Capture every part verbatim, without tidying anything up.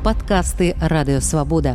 Падкасты Радыёвабода.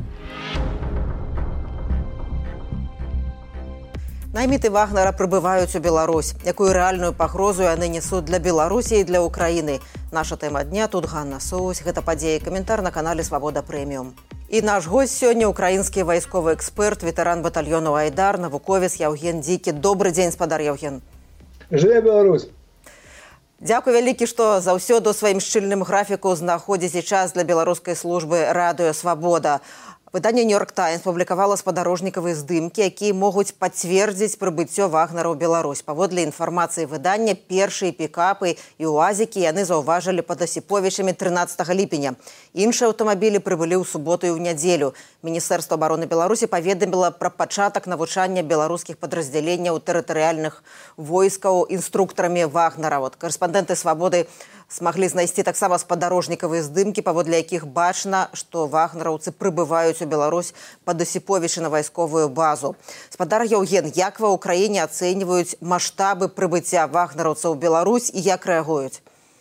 Найміты Вагнера прыбываюць у Беларусь. Якую рэальную пагрозу яны несуць для Беларусі і для Украіны? Наша тэма дня тут Ганна Соусь. Гэта падзея і каментар на канале Свабода Прэміум. І наш госць сёння украінскі вайсковы эксперт, ветэран батальёну Айдар, навуковец Яўген Дзікі. Добры дзень, спадар Яўген. Жыве Беларусь. Дзякуй вялікі, што заўсёды ў сваім шчыльным графіку знаходзіце час для беларускай службы Радыёвабода. Выданне «Нью-Йорк Таймс» публікавала спадарожнікавыя здымкі, якія могуць пацвердзіць прыбыццё Вагнера ў Беларусь. Паводле інфармацыі выдання, першыя пікапы і уазікі яны заўважылі пад Асіповічамі трынаццатага ліпеня. Іншыя аўтамабілі прыбылі ў суботу і ў нядзелю. Міністэрства абароны Беларусі паведаміла пра пачатак навучання беларускіх падраздзяленняў тэрытарыяльных войскаў інструктарамі Вагнера. Вот карэспандэнты «Свабоды» смаглі знайсці таксама спадарожнікавыя здымкі, паводле якіх бачна, што вагнераўцы прыбываюць у Беларусь пад Асіповічы на вайсковую базу. Спадар Яўген, як ва ўкраіне ацэньваюць маштабы прыбыцця вагнераўцаў у Беларусь і як рэагуюць?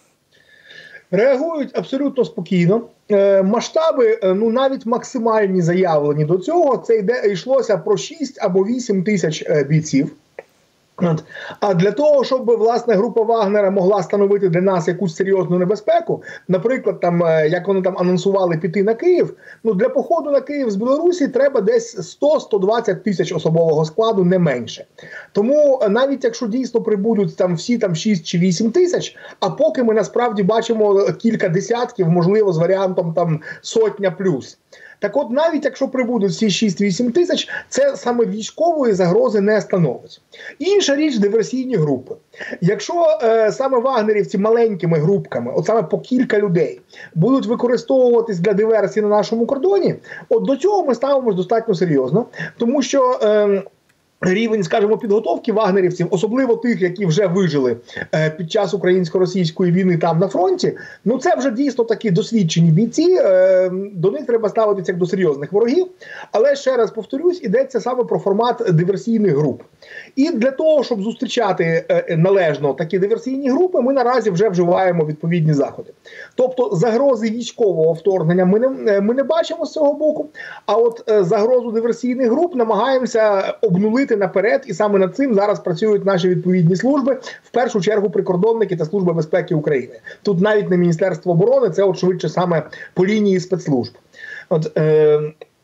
Реагують абсолютно спокійно. Е, масштаби, ну, навіть максимальні заявлені до цього, це йде, йшлося про шість або вісім тисяч е, бійців. А для того, щоб, власне, група Вагнера могла становити для нас якусь серйозну небезпеку, наприклад, там, як вони там анонсували піти на Київ, ну, для походу на Київ з Білорусі треба десь сто - сто двадцять тисяч особового складу, не менше. Тому навіть якщо дійсно прибудуть там всі там шість чи вісім тисяч, а поки ми насправді бачимо кілька десятків, можливо, з варіантом там сотня плюс. Так от, навіть якщо прибудуть всі шість-вісім тисяч, це саме військової загрози не становить. Інша річ – диверсійні групи. Якщо е, саме вагнерівці маленькими групками, от саме по кілька людей, будуть використовуватись для диверсії на нашому кордоні, от до цього ми ставимося достатньо серйозно, тому що Е, рівень, скажімо, підготовки вагнерівців, особливо тих, які вже вижили е, під час українсько-російської війни там на фронті, ну це вже дійсно такі досвідчені бійці, е, до них треба ставитися як до серйозних ворогів, але ще раз повторюсь, йдеться саме про формат диверсійних груп. І для того, щоб зустрічати е, належно такі диверсійні групи, ми наразі вже вживаємо відповідні заходи. Тобто загрози військового вторгнення ми не, ми не бачимо з цього боку, а от е, загрозу диверсійних груп намагаємося обнулити наперед, і саме над цим зараз працюють наші відповідні служби, в першу чергу прикордонники та Служба безпеки України. Тут навіть не Міністерство оборони, це от швидше саме по лінії спецслужб. От, е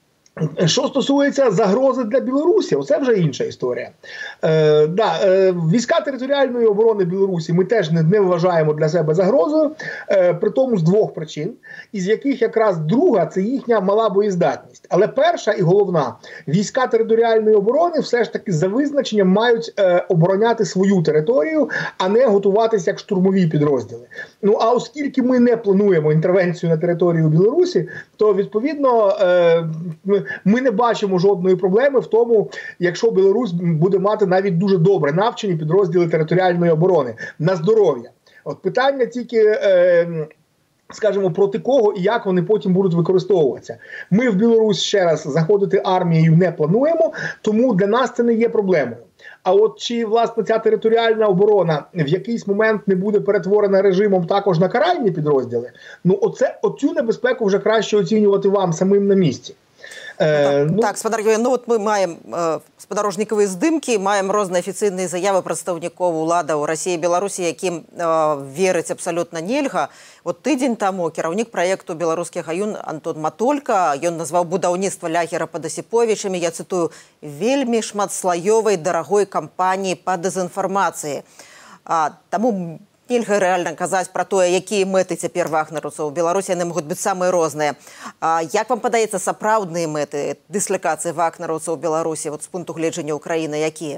Що стосується загрози для Білорусі, оце вже інша історія. Е, да, е, війська територіальної оборони Білорусі ми теж не, не вважаємо для себе загрозою, е, при тому з двох причин, із яких якраз друга – це їхня мала боєздатність. Але перша і головна – війська територіальної оборони все ж таки за визначенням мають е, обороняти свою територію, а не готуватися як штурмові підрозділи. Ну, а оскільки ми не плануємо інтервенцію на територію Білорусі, то відповідно е, ми не бачимо жодної проблеми в тому, якщо Білорусь буде мати навіть дуже добре навчені підрозділи територіальної оборони на здоров'я. От питання тільки, е, скажімо, проти кого і як вони потім будуть використовуватися. Ми в Білорусь ще раз заходити армією не плануємо, тому для нас це не є проблемою. А от чи, власне, ця територіальна оборона в якийсь момент не буде перетворена режимом також на каральні підрозділи, ну оце, оцю небезпеку вже краще оцінювати вам самим на місці. Так, ну, так, спадар Яўген, ну вот мы маем э, спадарожнікавыя здымкі, маем розныя афіцыйныя заявы прадстаўнікоў уладаў Расіі і Беларусі, якім э, верыць абсалютна нельга. Вот тыдзень таму кіраўнік праекту «Беларускі гаюн» Антон Матолька, ён назваў будаўніцтва лагера пад Асіповічамі, я цытую, вельмі шматслаёвай дарагой кампаніі па дэзінфармацыі. А, таму нельга рэальна казаць пра тое, якія мэты цяпер вагнераўцаў у Беларусі, яны могуць быць самыя розныя. А як вам падаецца, сапраўдныя мэты дыслакацыі вагнераўцаў у Беларусі вот з пункту гледжання Украіны якія?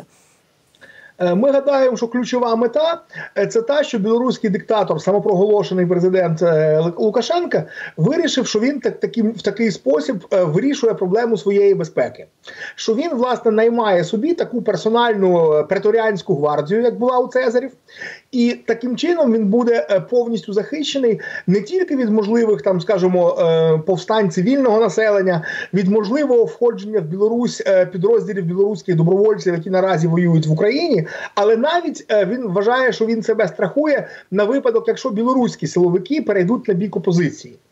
Ми гадаємо, що ключова мета – це та, що білоруський диктатор, самопроголошений президент Лукашенко, вирішив, що він так, таким, в такий спосіб вирішує проблему своєї безпеки. Що він, власне, наймає собі таку персональну преторіанську гвардію, як була у Цезарів, і таким чином він буде повністю захищений не тільки від можливих, там, скажімо, повстань цивільного населення, від можливого входження в Білорусь підрозділів білоруських добровольців, які наразі воюють в Україні, але навіть він вважає, що він себе страхує на випадок, якщо білоруські силовики перейдуть на бік опозиції.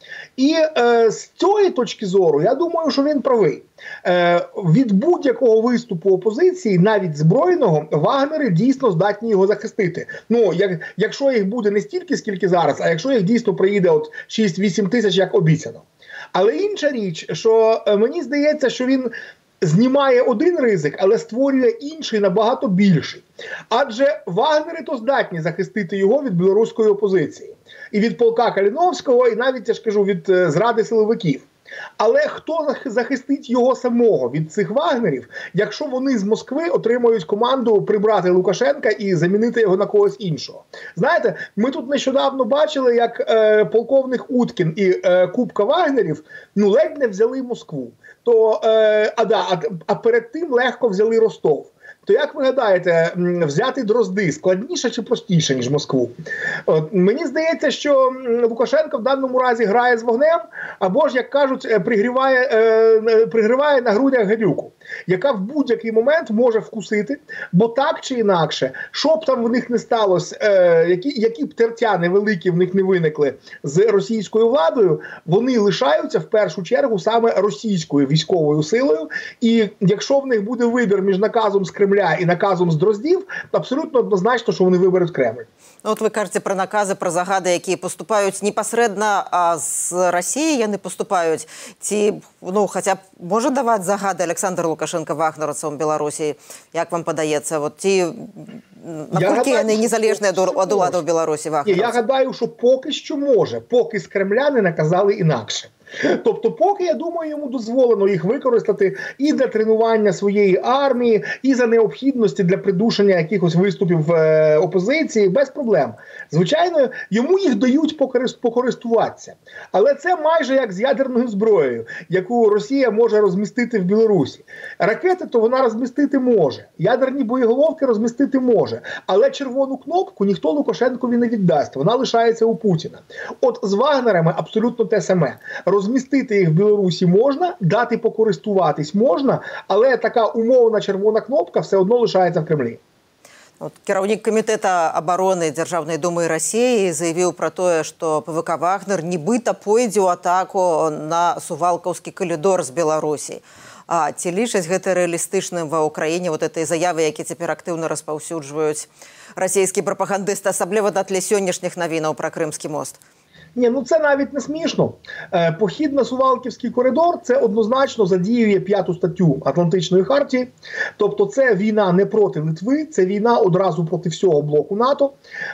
І е, з цієї точки зору, я думаю, що він правий. Е, від будь-якого виступу опозиції, навіть збройного, вагнери дійсно здатні його захистити. Ну, як, якщо їх буде не стільки, скільки зараз, а якщо їх дійсно приїде от шість-вісім тисяч, як обіцяно. Але інша річ, що е, мені здається, що він знімає один ризик, але створює інший, набагато більший. Адже вагнери то здатні захистити його від білоруської опозиції. І від полка Каліновського, і навіть, я ж кажу, від е, зради силовиків. Але хто захистить його самого від цих вагнерів, якщо вони з Москви отримають команду прибрати Лукашенка і замінити його на когось іншого? Знаєте, ми тут нещодавно бачили, як е, полковник Уткін і е, купка вагнерів ну, ледь не взяли Москву. То, е, а, да, а, а перед тим легко взяли Ростов. То як ви гадаєте, взяти Дрозди складніше чи простіше, ніж Москву? От, мені здається, що Лукашенко в даному разі грає з вогнем, або ж, як кажуть, пригріває, е, пригріває на грудях гадюку, яка в будь-який момент може вкусити, бо так чи інакше, що б там в них не сталося, е, які, які б тертя невеликі в них не виникли з російською владою, вони лишаються в першу чергу саме російською військовою силою, і якщо в них буде вибір між наказом з Кремля і наказом з Дроздів, абсолютно однозначно, що вони виберуть Кремль. От ви кажете про накази, про загады, які поступають непосредственно а з Росії, яны поступають. Ці, ну, хоча б може давати загады Олександр Лукашенко вагнерівцям Білорусі? Як вам подається? От ті, наскільки вони незалежні від улади в Білорусі вагнерівці? Я гадаю, що поки що може, поки з Кремля не наказали інакше. Тобто, поки, я думаю, йому дозволено їх використати і для тренування своєї армії, і за необхідності для придушення якихось виступів е, опозиції, без проблем. Звичайно, йому їх дають покористуватися. Але це майже як з ядерною зброєю, яку Росія може розмістити в Білорусі. Ракети то вона розмістити може, ядерні боєголовки розмістити може, але червону кнопку ніхто Лукашенкові не віддасть, вона лишається у Путіна. От з вагнерами абсолютно те саме. Розмістити їх в Білорусі можна, дати покористуватись можна, але така умовна червона кнопка все одно лишається в Кремлі. От, кіраўнік камітэта абароны Дзяржаўнай думы Расіі заявіў пра тое, што ПВК «Вагнер» нібыта пойдзе ў атаку на Сувалкаўскі калідор з Беларусі. А ці лічаць гэта рэалістычным ва ўкраіне вот этой заявы, які цяпер актыўна распаўсюджваюць расійскія прапагандысты, асабліва на тле сённяшніх навінаў пра Крымскі мост? Ні, ну це навіть не смішно. Е, похід на Сувалківський коридор – це однозначно задіює п'яту статтю Атлантичної хартії. Тобто це війна не проти Литви, це війна одразу проти всього блоку НАТО.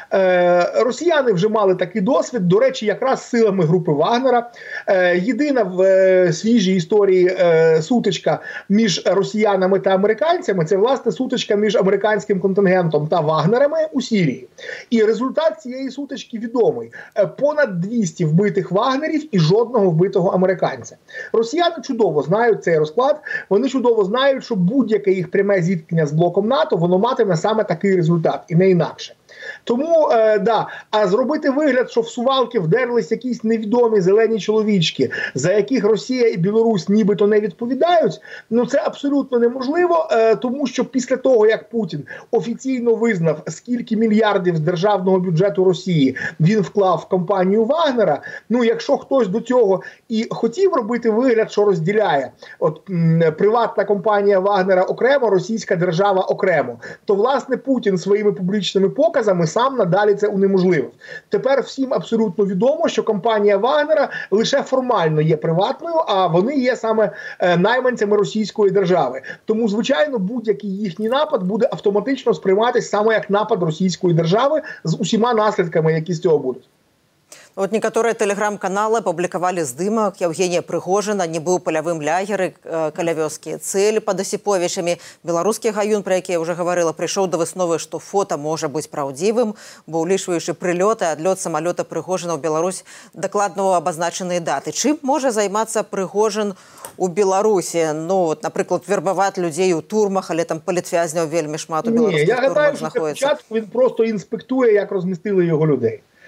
Е, росіяни вже мали такий досвід, до речі, якраз силами групи Вагнера. Е, єдина в е, свіжій історії е, сутичка між росіянами та американцями – це, власне, сутичка між американським контингентом та Вагнерами у Сирії. І результат цієї сутички відомий. Е, понад двісті вбитих вагнерів і жодного вбитого американця. Росіяни чудово знають цей розклад, вони чудово знають, що будь-яке їх пряме зіткнення з блоком НАТО, воно матиме саме такий результат, і не інакше. Тому, е, да, а зробити вигляд, що в Сувалки вдерлись якісь невідомі зелені чоловічки, за яких Росія і Білорусь нібито не відповідають, ну це абсолютно неможливо, е, тому що після того, як Путін офіційно визнав, скільки мільярдів з державного бюджету Росії він вклав в компанію Вагнера, ну якщо хтось до цього і хотів робити вигляд, що розділяє, от м, приватна компанія Вагнера окремо, російська держава окремо, то власне Путін своїми публічними показами сам надалі це унеможливив. Тепер всім абсолютно відомо, що компанія Вагнера лише формально є приватною, а вони є саме е, найманцями російської держави. Тому, звичайно, будь-який їхній напад буде автоматично сприйматися саме як напад російської держави з усіма наслідками, які з цього будуть. Вот некаторыя тэлеграм-каналы публікавалі здымак Евгения Прыгожина, не быў палявым лягеры э, каля вёскі Цэль пад Асіповічамі. Беларускі гаюн, пра які я ўжо гаварыла, прыйшоў да высновы, што фота можа быць праўдзівым, бо ўлічваючы прылёты, адлёт самалёта Прыгожина ў Беларусь дакладна абазначаныя даты. Чым можа займацца Прыгожин у Беларусі? Ну, вот, напрыклад, вербаваць людзей у турмах, але там палітвязняў вельмі шмат у беларускіх турмах знаходзіцца. Я гадаю, що спочатку він просто інспектує, як розмістили його людей.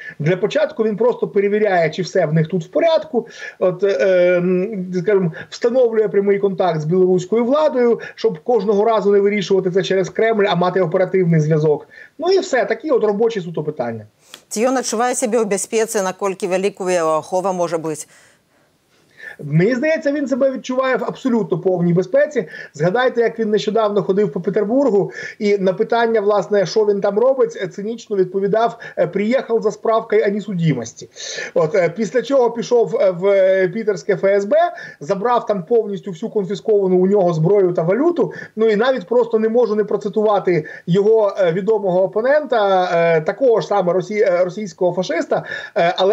Для початку він просто перевіряє, чи все в них тут в порядку, от, е, скажімо, встановлює прямий контакт з білоруською владою, щоб кожного разу не вирішувати це через Кремль, а мати оперативний зв'язок. Ну і все, такі от робочі суто питання. Ці він відчуває себе у безпеці, наскільки великою ахова може бути? Мені здається, він себе відчуває в абсолютно повній безпеці. Згадайте, як він нещодавно ходив по Петербургу і на питання, власне, що він там робить, цинічно відповідав: «Приїхав за справкою о несудимості». От, після чого пішов в пітерське еф ес бе, забрав там повністю всю конфісковану у нього зброю та валюту. Ну і навіть просто не можу не процитувати його відомого опонента, такого ж саме росі... російського фашиста, але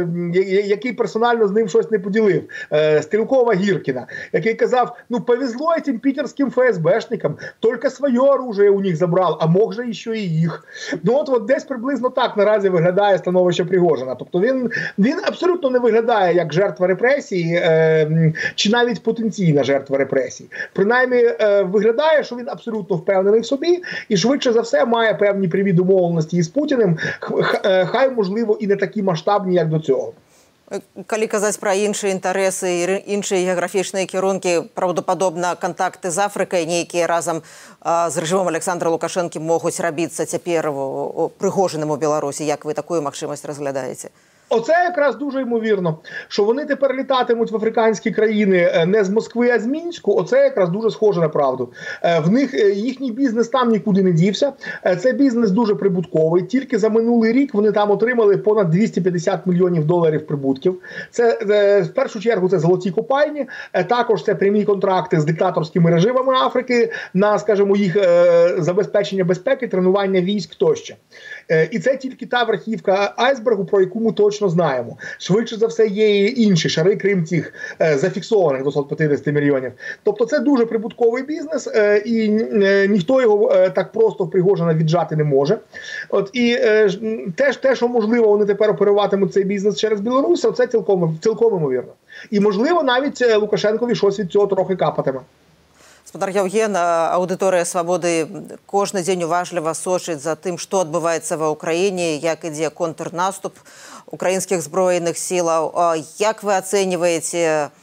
який персонально з ним щось не поділив. Стрелкова Гіркіна, який казав: ну, повезло цим пітерським еф ес бешникам, тільки своє оружие у них забрав, а мог же ще і їх. Ну от, от десь приблизно так наразі виглядає становище Пригожина. Тобто він, він абсолютно не виглядає як жертва репресій, е, чи навіть потенційна жертва репресій. Принаймні е, виглядає, що він абсолютно впевнений в собі і швидше за все має певні прямі домовленості із Путіним, хай, можливо, і не такі масштабні, як до цього. Калі казаць пра іншыя інтарэсы і іншыя геаграфічныя кірункі, праўдападобна кантакты з Афрыкай нейкія разам а, з рэжымам Александра Лукашэнкі могуць рабіцца цяпер Прыгожыным у Беларусі. Як ви такую магчымасць разглядаеце? Оце якраз дуже ймовірно, що вони тепер літатимуть в африканські країни не з Москви, а з Мінську. Оце якраз дуже схоже на правду. В них їхній бізнес там нікуди не дівся. Це бізнес дуже прибутковий. Тільки за минулий рік вони там отримали понад двісті п'ятдесят мільйонів доларів прибутків. Це, в першу чергу, це золоті копальні. Також це прямі контракти з диктаторськими режимами Африки на, скажімо, їх забезпечення безпеки, тренування військ тощо. І це тільки та верхівка айсбергу, про яку ми точно знаємо. Швидше за все є і інші шари, крім цих е, зафіксованих до ста п'ятдесят мільйонів. Тобто це дуже прибутковий бізнес, е, і е, ніхто його е, так просто в Пригожина віджати не може. От, і е, теж те, що можливо вони тепер оперуватимуть цей бізнес через Білорусь, це цілком, цілком ймовірно. І можливо навіть Лукашенкові щось від цього трохи капатиме. Спадар Яўген, аўдыторыя «Свабоды» кожны дзень уважліва сочыць за тым, што адбываецца ва ўкраіне, як ідзе контрнаступ украінскіх збройных сілаў. Як вы ацэньваеце,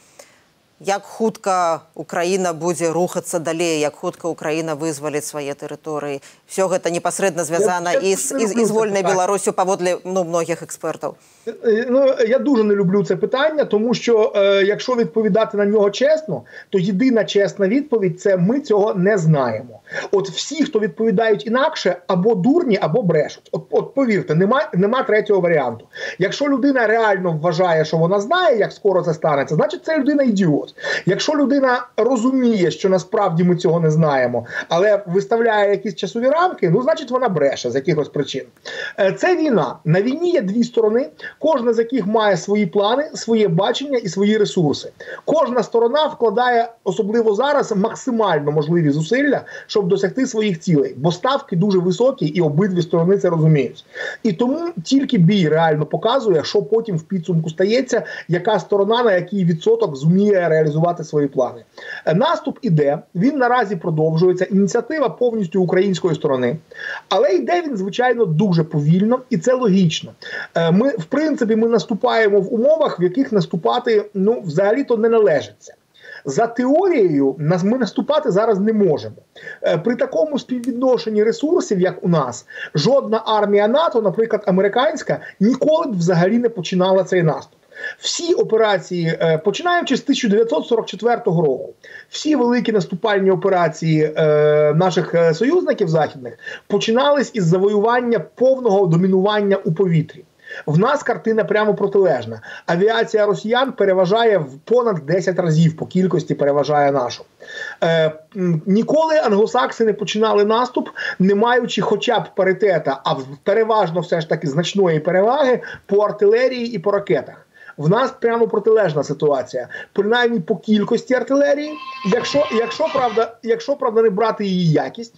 як хутка Украіна будзе рухацца далей, як хутка Украіна вызваліць свае тэрыторыі? Все гэта непасрэдна звязана і з, і, і з вольнай Беларусю паводле ну, многіх експертаў. Ну, я дуже не люблю це питання, тому що е, якщо відповідати на нього чесно, то єдина чесна відповідь – це ми цього не знаємо. От всі, хто відповідають інакше, або дурні, або брешуть. От, от повірте, нема, нема третього варіанту. Якщо людина реально вважає, що вона знає, як скоро це станеться, значить це людина ідіот. Якщо людина розуміє, що насправді ми цього не знаємо, але виставляє якісь часові рамки, ну, значить вона бреше з якихось причин. Е, це війна. На війні є дві сторони, кожна з яких має свої плани, своє бачення і свої ресурси. Кожна сторона вкладає, особливо зараз, максимально можливі зусилля, щоб досягти своїх цілей. Бо ставки дуже високі і обидві сторони це розуміють. І тому тільки бій реально показує, що потім в підсумку стається, яка сторона на який відсоток зуміє реалізувати свої плани. Наступ іде, він наразі продовжується, ініціатива повністю української сторони. Але йде він, звичайно, дуже повільно, і це логічно. Ми, в принципі, ми наступаємо в умовах, в яких наступати, ну, взагалі-то не належиться. За теорією ми наступати зараз не можемо. При такому співвідношенні ресурсів, як у нас, жодна армія НАТО, наприклад, американська, ніколи б взагалі не починала цей наступ. Всі операції, починаючи з тисяча дев'ятсот сорок четвертого року, всі великі наступальні операції е, наших союзників західних починались із завоювання повного домінування у повітрі. В нас картина прямо протилежна. Авіація росіян переважає в понад десять разів по кількості переважає нашу. Е, ніколи англосакси не починали наступ, не маючи хоча б паритета, а переважно все ж таки значної переваги по артилерії і по ракетах. В нас прямо протилежна ситуація. Принаймні по кількості артилерії, якщо, якщо, правда, якщо правда не брати її якість,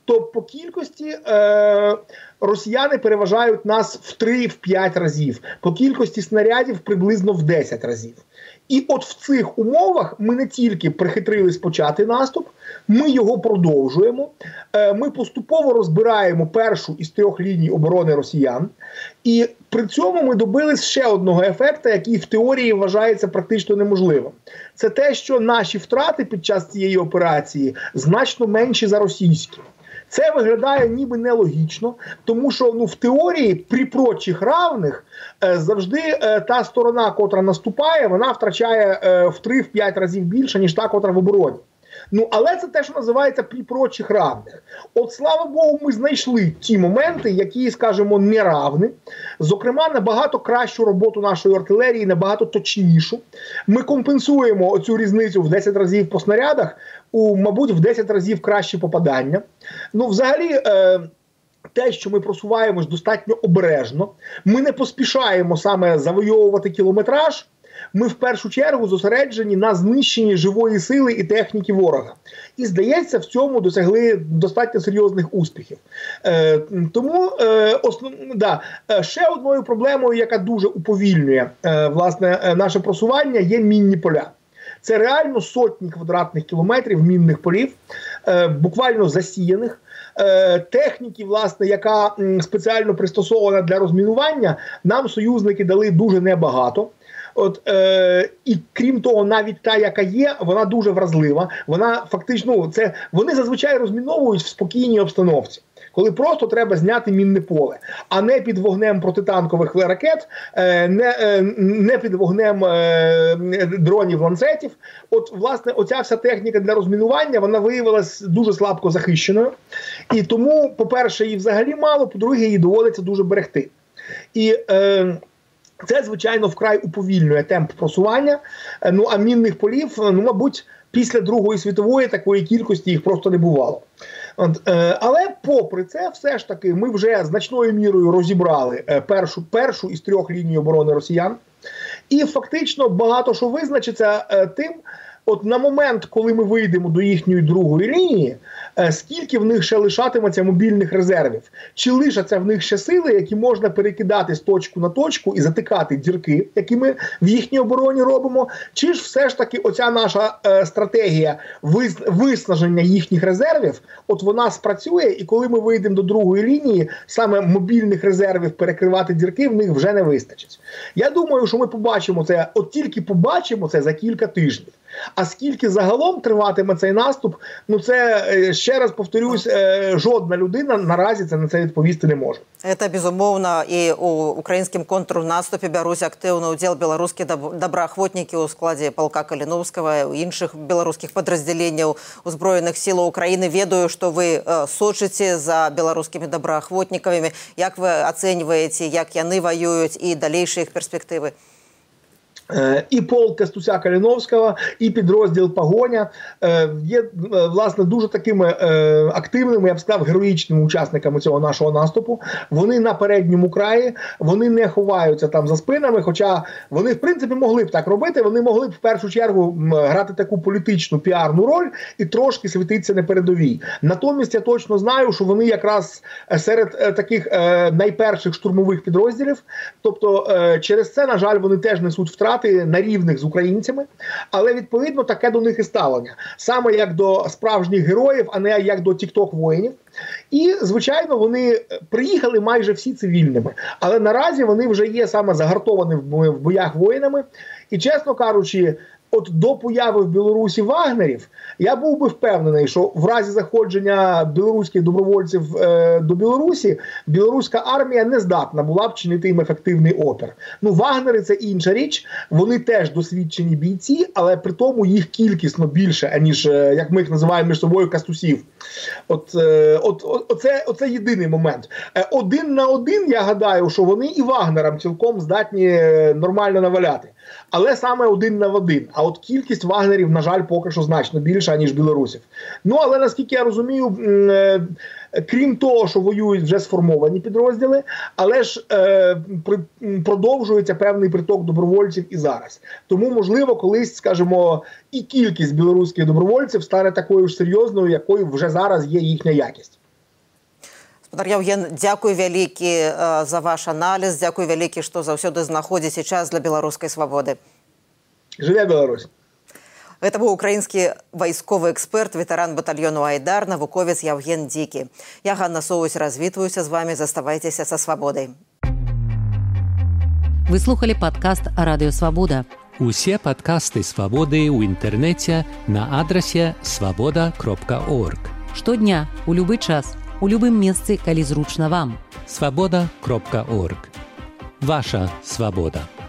то по кількості е, росіяни переважають нас в три-п'ять разів, по кількості снарядів приблизно в десять разів. І от в цих умовах ми не тільки прихитрились почати наступ, ми його продовжуємо, ми поступово розбираємо першу із трьох ліній оборони росіян, і при цьому ми добились ще одного ефекту, який в теорії вважається практично неможливим. Це те, що наші втрати під час цієї операції значно менші за російські. Це виглядає ніби нелогічно, тому що ну, в теорії при прочих равних е, завжди е, та сторона, котра наступає, вона втрачає е, в три-п'ять разів більше, ніж та, котра в обороні. Ну, але це те, що називається при прочих равних. От, слава Богу, ми знайшли ті моменти, які, скажімо, неравні. Зокрема, набагато кращу роботу нашої артилерії, набагато точнішу. Ми компенсуємо цю різницю в десять разів по снарядах, у, мабуть, в десять разів краще попадання. Ну, взагалі... Е Те, що ми просуваємось достатньо обережно, ми не поспішаємо саме завойовувати кілометраж, ми в першу чергу зосереджені на знищенні живої сили і техніки ворога. І, здається, в цьому досягли достатньо серйозних успіхів. Е, тому, е, основ... да, ще одною проблемою, яка дуже уповільнює е, власне, наше просування, є мінні поля. Це реально сотні квадратних кілометрів мінних полів, е, буквально засіяних. Техніки, власне, яка спеціально пристосована для розмінування, нам союзники дали дуже небагато. От, е, і крім того, навіть та, яка є, вона дуже вразлива. Вона фактично, ну, це, вони зазвичай розміновують в спокійній обстановці, коли просто треба зняти мінне поле, а не під вогнем протитанкових ракет, не, не під вогнем дронів-ланцетів. От, власне, оця вся техніка для розмінування, вона виявилась дуже слабко захищеною. І тому, по-перше, її взагалі мало, по-друге, її доводиться дуже берегти. І е, це, звичайно, вкрай уповільнює темп просування. Ну, а мінних полів, ну, мабуть, після Другої світової такої кількості їх просто не бувало. От, е, але попри це, все ж таки, ми вже значною мірою розібрали е, першу, першу із трьох ліній оборони росіян. І фактично багато що визначиться е, тим, от на момент, коли ми вийдемо до їхньої другої лінії, е, скільки в них ще лишатиметься мобільних резервів? Чи лишаться в них ще сили, які можна перекидати з точку на точку і затикати дірки, які ми в їхній обороні робимо? Чи ж все ж таки оця наша е, стратегія вис, виснаження їхніх резервів, от вона спрацює, і коли ми вийдемо до другої лінії, саме мобільних резервів перекривати дірки в них вже не вистачить. Я думаю, що ми побачимо це, от тільки побачимо це за кілька тижнів. А скільки загалом триватиме цей наступ, ну це, ще раз повторюсь, жодна людина наразі це на це відповісти не може. Это, безумоўна, і у украінскім контрнаступе бяруць актыўны ўдзел беларускія добраахвотнікі ў складзе палка Каліновскага, у іншых беларускіх падраздзяленняў узброеных сілаў Украіны. Ведаю, што вы сочыце за беларускімі добраахвотнікамі. Як вы ацэньваеце, як яны ваююць і далейшыя іх перспектывы? І полк Кастуся Каліновського, і підрозділ Погоня є, власне, дуже такими активними, я б сказав, героїчними учасниками цього нашого наступу. Вони на передньому краї, вони не ховаються там за спинами, хоча вони, в принципі, могли б так робити, вони могли б в першу чергу грати таку політичну піарну роль і трошки світитися на передовій. Натомість я точно знаю, що вони якраз серед таких найперших штурмових підрозділів, тобто через це, на жаль, вони теж несуть втрати на рівних з українцями, але, відповідно, таке до них і ставлення. Саме як до справжніх героїв, а не як до тік-ток-воїнів. І, звичайно, вони приїхали майже всі цивільними, але наразі вони вже є саме загартованими в боях воїнами. І, чесно кажучи, от до появи в Білорусі вагнерів, я був би впевнений, що в разі заходження білоруських добровольців е, до Білорусі, білоруська армія не здатна була б чинити їм ефективний опір. Ну, вагнери – це інша річ, вони теж досвідчені бійці, але при тому їх кількісно більше, аніж, е, як ми їх називаємо між собою, кастусів. От, е, от, от, оце, оце єдиний момент. Е, один на один, я гадаю, що вони і вагнерам цілком здатні нормально наваляти. Але саме один на один. А от кількість вагнерів, на жаль, поки що значно більша, ніж білорусів. Ну, але, наскільки я розумію, крім того, що воюють вже сформовані підрозділи, але ж е, продовжується певний приток добровольців і зараз. Тому, можливо, колись, скажімо, і кількість білоруських добровольців стане такою ж серйозною, якою вже зараз є їхня якість. Гаспадар Яўген, дзякуй вялікі за ваш аналіз, дзякуй вялікі, што заўсёды знаходзіце час для беларускай свабоды. Жыве Беларусь! Гэта быў украінскі вайсковы эксперт, ветэран батальёну «Айдар», навуковец Яўген Дзікі. Я, Ганна Соусь, развітваюся з вамі, заставайцеся са свабодай. Вы слухали падкаст «Радыё Свабода». Усе падкасты «Свабоды» ў інтэрнэце на адрасе свабода кропка орг. Штодня, у любы час, у любым месцы, калі зручна вам. свабода кропка орг. Ваша свабода.